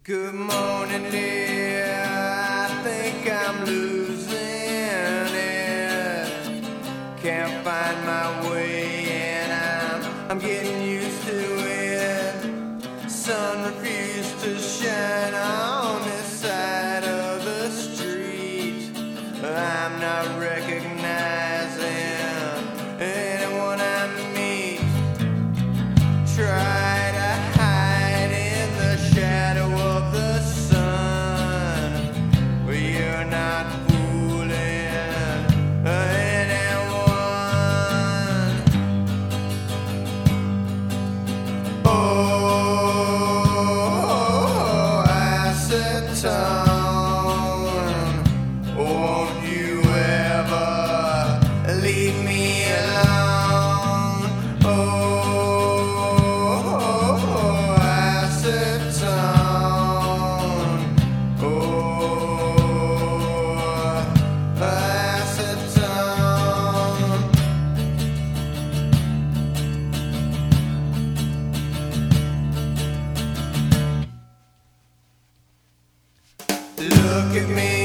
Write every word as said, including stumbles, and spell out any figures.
Good morning, dear. I think I'm losing it. Can't find my way, and I'm I'm getting used to it. Sun refused to shine on this side of the street. I'm not recognizing anyone I meet. Try won't you ever leave me alone? Oh, acetone. Oh, acetone. Look at me.